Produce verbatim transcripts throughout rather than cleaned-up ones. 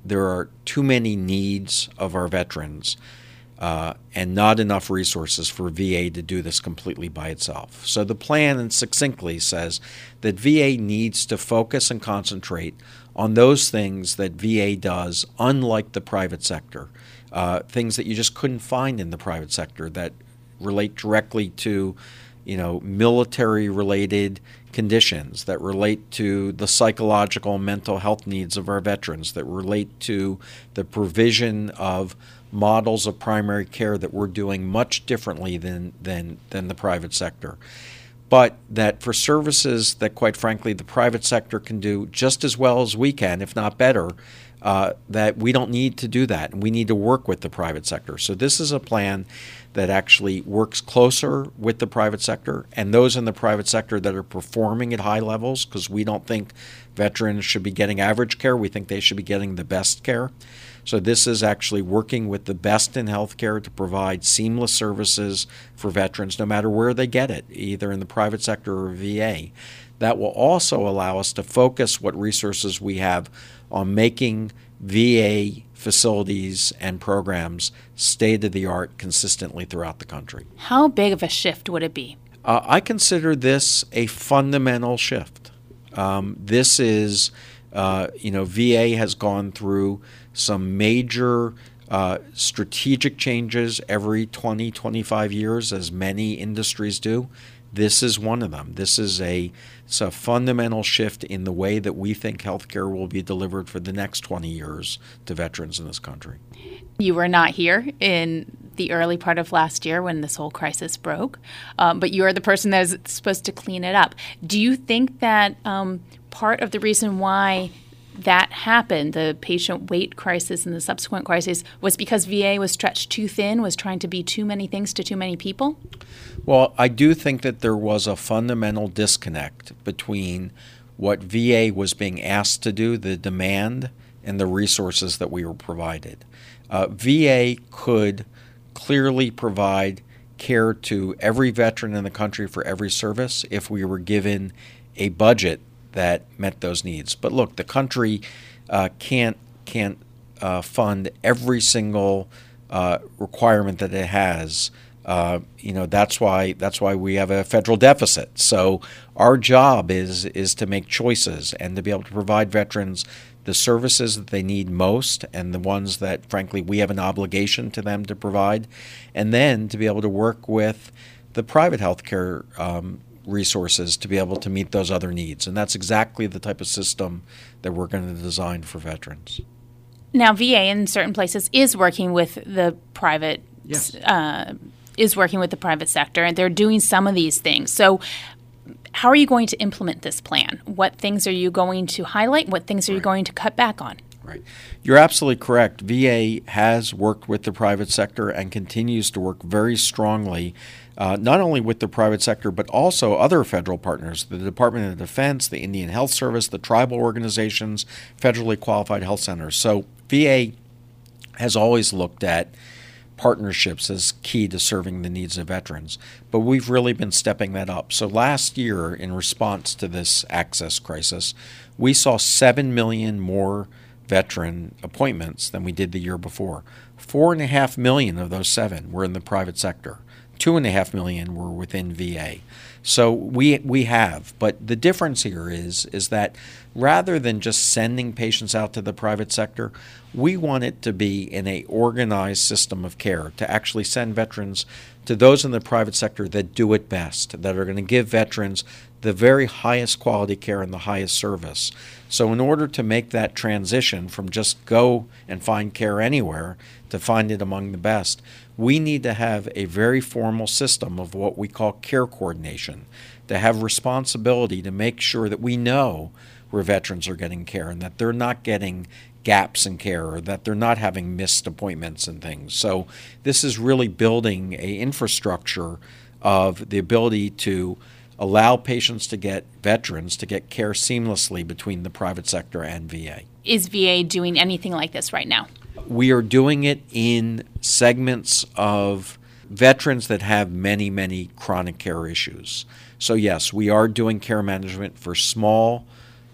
there are too many needs of our veterans uh, and not enough resources for V A to do this completely by itself. So the plan succinctly says that V A needs to focus and concentrate on those things that V A does, unlike the private sector, uh, things that you just couldn't find in the private sector that relate directly to, you know, military-related conditions, that relate to the psychological and mental health needs of our veterans, that relate to the provision of models of primary care that we're doing much differently than than than the private sector. But that for services that, quite frankly, the private sector can do just as well as we can, if not better, uh, that we don't need to do that, and we need to work with the private sector. So this is a plan that actually works closer with the private sector and those in the private sector that are performing at high levels, because we don't think veterans should be getting average care. We think they should be getting the best care. So this is actually working with the best in healthcare to provide seamless services for veterans, no matter where they get it, either in the private sector or V A. That will also allow us to focus what resources we have on making V A facilities and programs state-of-the-art consistently throughout the country. How big of a shift would it be? Uh, I consider this a fundamental shift. Um, this is, uh, you know, V A has gone through some major uh, strategic changes every twenty, twenty-five years, as many industries do. This is one of them. This is a, it's a fundamental shift in the way that we think healthcare will be delivered for the next twenty years to veterans in this country. You were not here in the early part of last year when this whole crisis broke, um, but you are the person that is supposed to clean it up. Do you think that um, part of the reason why that happened, the patient wait crisis and the subsequent crisis, was because V A was stretched too thin, was trying to be too many things to too many people? Well, I do think that there was a fundamental disconnect between what V A was being asked to do, the demand, and the resources that we were provided. Uh, V A could clearly provide care to every veteran in the country for every service if we were given a budget that met those needs. But look, the country uh, can't can't uh, fund every single uh, requirement that it has. Uh, you know, that's why that's why we have a federal deficit. So our job is is to make choices and to be able to provide veterans the services that they need most and the ones that, frankly, we have an obligation to them to provide, and then to be able to work with the private healthcare um, resources to be able to meet those other needs. And that's exactly the type of system that we're going to design for veterans. Now, V A in certain places is working with the private Yes. uh, is working with the private sector, and they're doing some of these things. So how are you going to implement this plan? What things are you going to highlight? What things are Right. you going to cut back on? Right. You're absolutely correct. V A has worked with the private sector and continues to work very strongly, uh, not only with the private sector, but also other federal partners, the Department of Defense, the Indian Health Service, the tribal organizations, federally qualified health centers. So V A has always looked at partnerships as key to serving the needs of veterans, but we've really been stepping that up. So last year, in response to this access crisis, we saw seven million more veteran appointments than we did the year before. Four and a half million of those seven were in the private sector. Two and a half million were within V A. So we we have, but the difference here is is that rather than just sending patients out to the private sector, we want it to be in a organized system of care, to actually send veterans to those in the private sector that do it best, that are going to give veterans the very highest quality care and the highest service. So in order to make that transition from just go and find care anywhere to find it among the best, we need to have a very formal system of what we call care coordination, to have responsibility to make sure that we know where veterans are getting care and that they're not getting gaps in care or that they're not having missed appointments and things. So this is really building a infrastructure of the ability to allow patients to get, veterans to get care seamlessly between the private sector and V A. Is V A doing anything like this right now? We are doing it in segments of veterans that have many, many chronic care issues. So yes, we are doing care management for small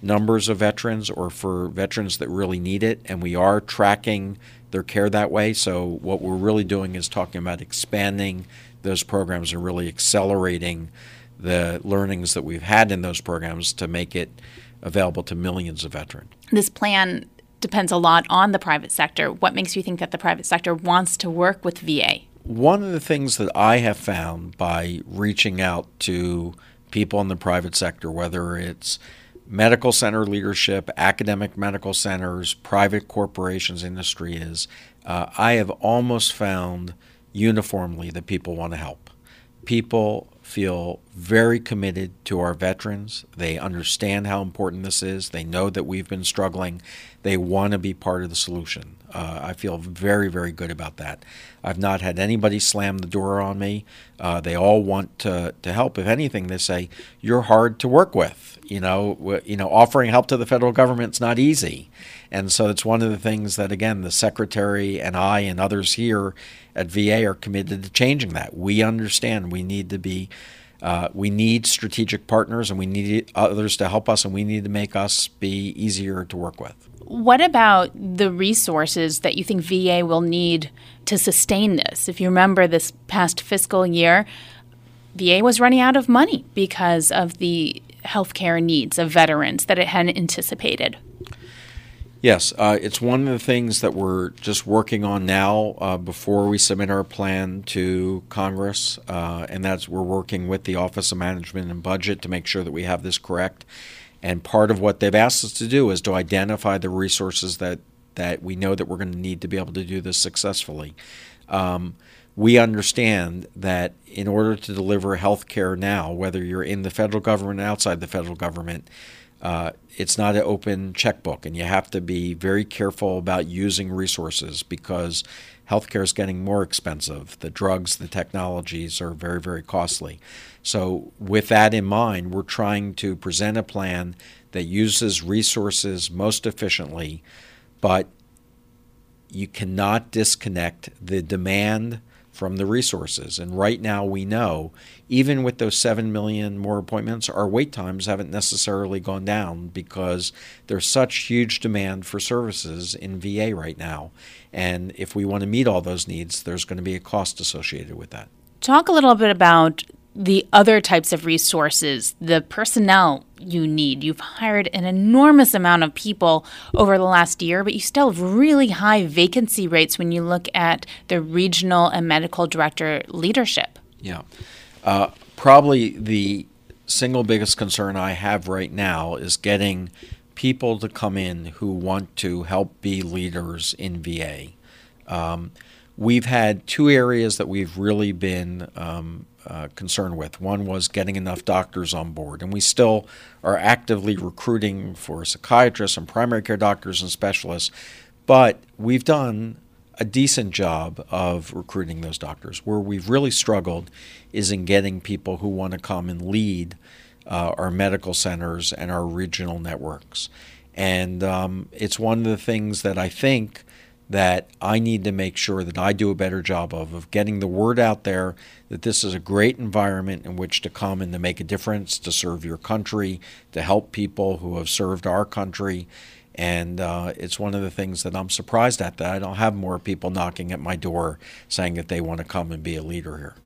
numbers of veterans or for veterans that really need it, and we are tracking their care that way. So what we're really doing is talking about expanding those programs and really accelerating the learnings that we've had in those programs to make it available to millions of veterans. This plan depends a lot on the private sector. What makes you think that the private sector wants to work with V A? One of the things that I have found by reaching out to people in the private sector, whether it's medical center leadership, academic medical centers, private corporations, industry, is uh, I have almost found uniformly that people want to help. People feel very committed to our veterans. They understand how important this is. They know that we've been struggling. They want to be part of the solution. Uh, I feel very, very good about that. I've not had anybody slam the door on me. Uh, they all want to, to help. If anything, they say, you're hard to work with. You know, w- you know, offering help to the federal government's not easy. And so it's one of the things that, again, the Secretary and I and others here at V A are committed to changing that. We understand we need to be, uh, we need strategic partners, and we need others to help us, and we need to make us be easier to work with. What about the resources that you think V A will need to sustain this? If you remember this past fiscal year, V A was running out of money because of the healthcare needs of veterans that it hadn't anticipated. Yes, uh, it's one of the things that we're just working on now uh, before we submit our plan to Congress, uh, and that's we're working with the Office of Management and Budget to make sure that we have this correct. And part of what they've asked us to do is to identify the resources that, that we know that we're going to need to be able to do this successfully. Um, we understand that in order to deliver health care now, whether you're in the federal government or outside the federal government, uh, it's not an open checkbook, and you have to be very careful about using resources because healthcare is getting more expensive. The drugs, the technologies are very, very costly. So with that in mind, we're trying to present a plan that uses resources most efficiently, but you cannot disconnect the demand from the resources. And right now we know, even with those seven million more appointments, our wait times haven't necessarily gone down because there's such huge demand for services in V A right now. And if we want to meet all those needs, there's going to be a cost associated with that. Talk a little bit about the other types of resources, the personnel you need. You've hired an enormous amount of people over the last year, but you still have really high vacancy rates when you look at the regional and medical director leadership. Yeah. Uh, probably the single biggest concern I have right now is getting people to come in who want to help be leaders in V A. Um, we've had two areas that we've really been um, uh, concerned with. One was getting enough doctors on board, and we still are actively recruiting for psychiatrists and primary care doctors and specialists, but we've done a decent job of recruiting those doctors. Where we've really struggled is in getting people who want to come and lead uh, our medical centers and our regional networks. And um, it's one of the things that I think that I need to make sure that I do a better job of, of getting the word out there that this is a great environment in which to come and to make a difference, to serve your country, to help people who have served our country. And uh, it's one of the things that I'm surprised at, that I don't have more people knocking at my door saying that they want to come and be a leader here.